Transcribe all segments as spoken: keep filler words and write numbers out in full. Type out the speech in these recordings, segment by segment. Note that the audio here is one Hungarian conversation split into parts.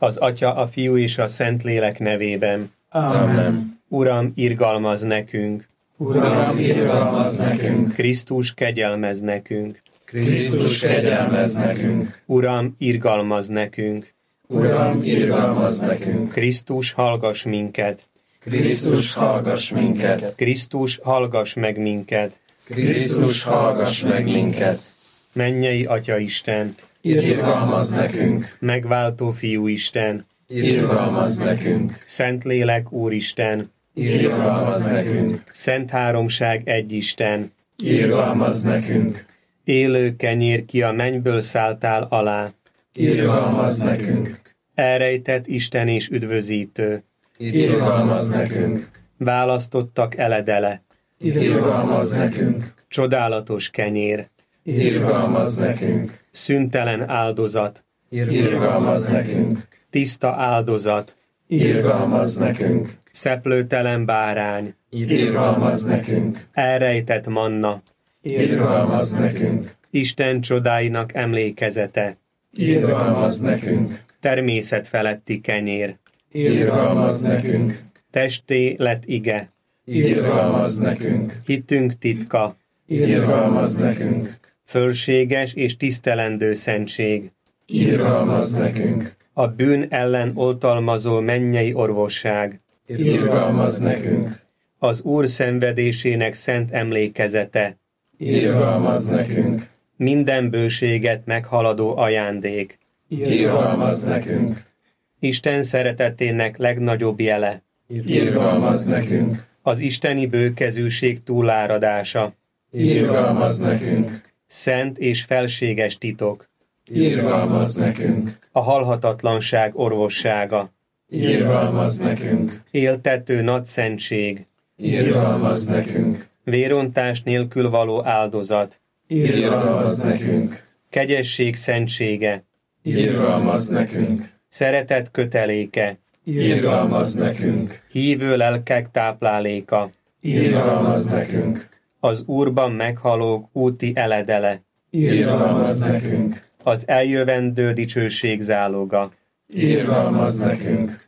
Az Atya, a Fiú és a Szentlélek nevében. Amen. Uram, irgalmazz nekünk. Uram, irgalmazz nekünk. Krisztus, kegyelmezz nekünk. Krisztus, kegyelmezz nekünk. Uram, irgalmazz nekünk. Uram, irgalmazz nekünk. Krisztus, hallgass minket. Krisztus, hallgass minket. Krisztus, hallgass meg minket. Krisztus, hallgass meg minket. Mennyei Atya Isten, Irgalmazz nekünk. megváltó Fiú Isten, Irgalmazz nekünk. Szentlélek Úristen, Irgalmazz nekünk. Szent Háromság egy Isten, Irgalmazz nekünk. élő kenyér, ki a mennyből szálltál alá, Irgalmazz nekünk. elrejtett Isten és üdvözítő, Irgalmazz nekünk. választottak eledele, Irgalmazz nekünk. csodálatos kenyér, Irgalmazz nekünk. szüntelen áldozat, Irgalmazz nekünk. tiszta áldozat, Irgalmazz nekünk. szeplőtelen bárány, Irgalmazz nekünk. elrejtett manna, Irgalmazz nekünk. Isten csodáinak emlékezete, Irgalmazz nekünk. természet feletti kenyér, Irgalmazz nekünk. testé lett ige, Irgalmazz nekünk. hitünk titka, Irgalmazz nekünk. fölséges és tisztelendő szentség, Irgalmazz nekünk. a bűn ellen oltalmazó mennyei orvosság, Irgalmazz nekünk. az Úr szenvedésének szent emlékezete, Irgalmazz nekünk. minden bőséget meghaladó ajándék, Irgalmazz nekünk. Isten szeretetének legnagyobb jele, Irgalmazz nekünk. az isteni bőkezűség túláradása, Irgalmazz nekünk. szent és felséges titok, Irgalmazz nekünk. a halhatatlanság orvossága, Irgalmazz nekünk. éltető nagy szentség, Irgalmazz nekünk. vérontás nélkül való áldozat, Irgalmazz nekünk. kegyesség szentsége, Irgalmazz nekünk. szeretet köteléke, Irgalmazz nekünk. hívő lelkek tápláléka, Irgalmazz nekünk. az Úrban meghalók úti eledele, Irgalmazz nekünk. az eljövendő dicsőség záloga. Irgalmazz nekünk.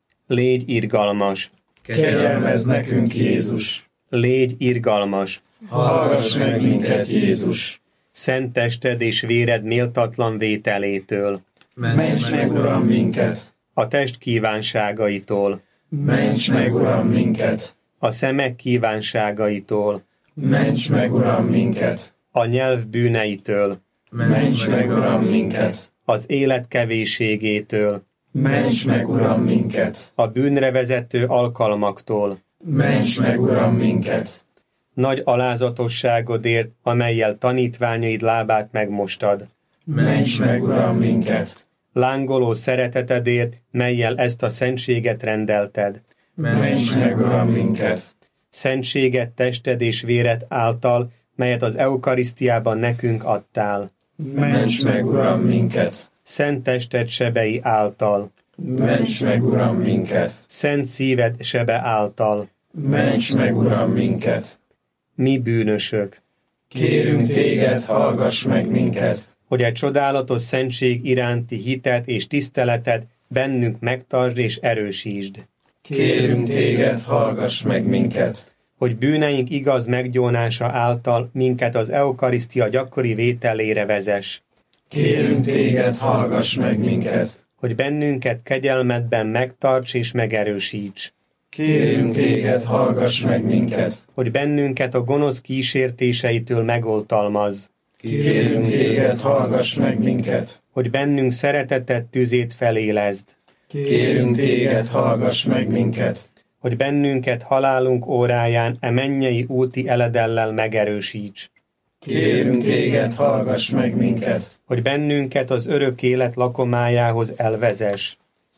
Légy irgalmas, Kegyelmezz nekünk, Jézus. légy irgalmas, Hallgass meg minket, Jézus. szent tested és véred méltatlan vételétől, Ments meg, Uram, minket. a test kívánságaitól, Ments meg, Uram, minket. a szemek kívánságaitól, Ments meg, Uram, minket. a nyelv bűneitől, Ments meg, Uram, minket. az élet kevésségétől, Ments meg, Uram, minket. a bűnre vezető alkalmaktól, Ments meg, Uram, minket. nagy alázatosságodért, amellyel tanítványaid lábát megmostad, Ments meg, Uram, minket. lángoló szeretetedért, mellyel ezt a szentséget rendelted, Ments meg, Uram, minket. szentséget tested és véred által, melyet az eukarisztiában nekünk adtál, Ments meg, Uram, minket. szent tested sebei által, Ments meg, Uram, minket. szent szíved sebe által, Ments meg, Uram, minket. mi bűnösök, Kérünk téged, hallgass meg minket. hogy egy csodálatos szentség iránti hitet és tiszteletet bennünk megtartsd és erősítsd, Kérünk téged, hallgass meg minket. hogy bűneink igaz meggyónása által minket az eukarisztia gyakori vételére vezess, Kérünk téged, hallgass meg minket. hogy bennünket kegyelmedben megtarts és megerősíts, Kérünk téged, hallgass meg minket. hogy bennünket a gonosz kísértéseitől megoltalmazz, Kérünk téged, hallgass meg minket. hogy bennünk szeretetet tüzét felélezd, Kérünk téged, hallgass meg minket. hogy bennünket halálunk óráján e mennyei úti eledellel megerősíts, Kérünk téged, hallgass meg minket. hogy bennünket az örök élet lakomájához elvezess.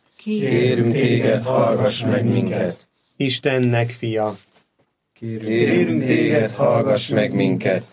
Kérünk téged, hallgass meg minket. Istennek fia, Kérünk téged, hallgass meg minket.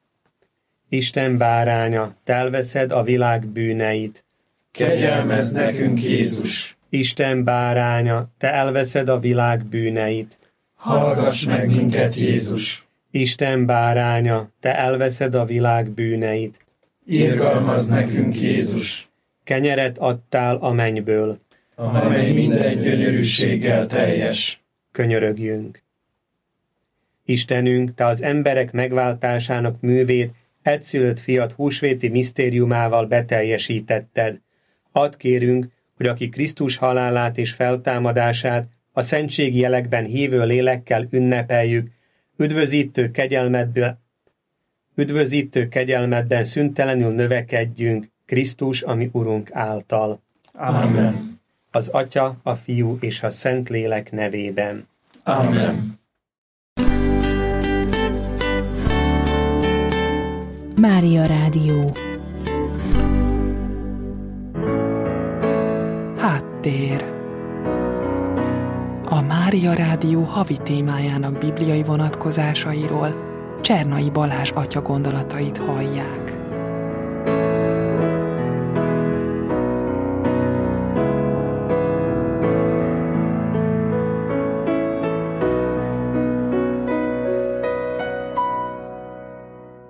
Isten báránya, te elveszed a világ bűneit. Kegyelmezz nekünk, Jézus. Isten báránya, te elveszed a világ bűneit. Hallgass meg minket, Jézus. Isten báránya, te elveszed a világ bűneit. Irgalmazz nekünk, Jézus. Kenyeret adtál a mennyből, amely minden gyönyörűséggel teljes. Könyörögjünk. Istenünk, Te az emberek megváltásának művét egyszülött fiad húsvéti misztériumával beteljesítetted. Add kérünk, hogy aki Krisztus halálát és feltámadását a szentségi jelekben hívő lélekkel ünnepeljük, üdvözítő kegyelmedből, üdvözítő kegyelmedben szüntelenül növekedjünk Krisztus, ami Urunk által. Amen. Az Atya, a Fiú és a Szentlélek nevében. Amen. Mária Rádió. Háttér. A Mária Rádió havi témájának bibliai vonatkozásairól Csernai Balázs atya gondolatait hallják.